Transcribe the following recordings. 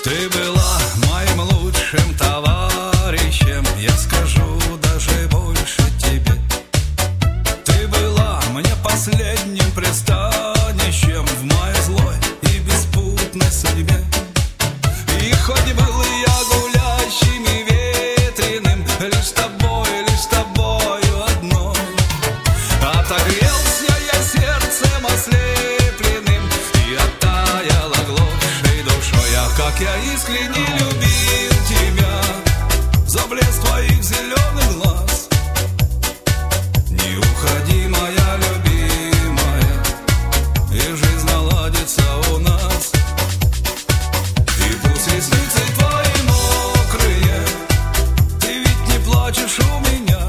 Ты была моим лучшим товарищем, я скажу даже больше тебе. Ты была мне последним пристанищем в моей злой и беспутной судьбе. И хоть был я гулящим и ветреным, лишь с тобою одной, отогрелся я сердцем ослепленным и оттаяла глубшей душой. А как я искренне любил тебя за блеск твоих зеленых глаз. Не уходи, моя любимая, и жизнь наладится у нас. И пусть ресницы твои мокрые, ты ведь не плачешь у меня,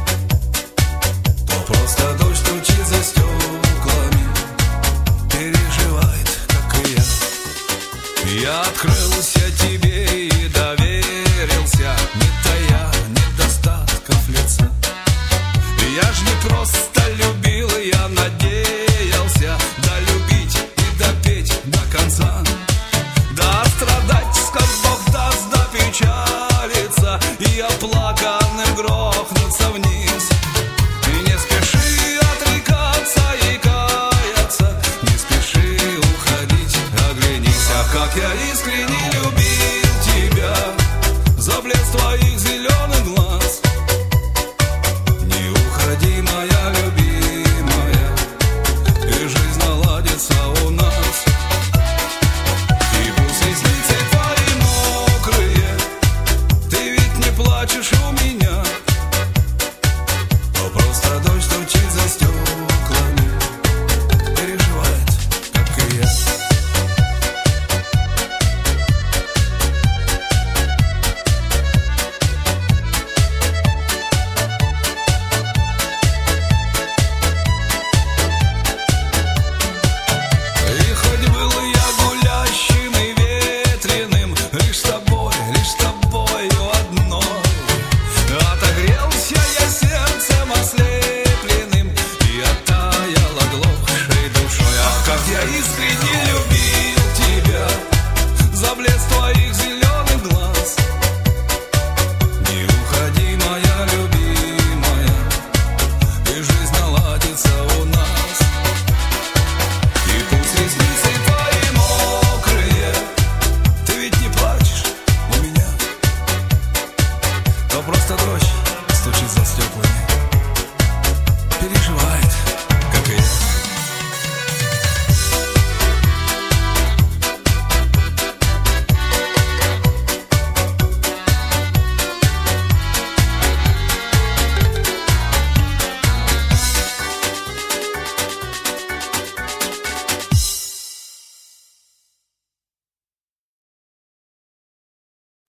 то просто дождь стучит за стеклами, переживает, как и я. Я открылся тебе и доверился, не тая недостатков лица. Я ж не просто любил, я надеялся долюбить и допеть до конца. Да страдать, сколь Бог даст, да печалиться, и оплаканным грохнуться вниз. И не спеши отрекаться и каяться, не спеши уходить, оглянись. А как я искренне любил тебя за блеск твоих зеленых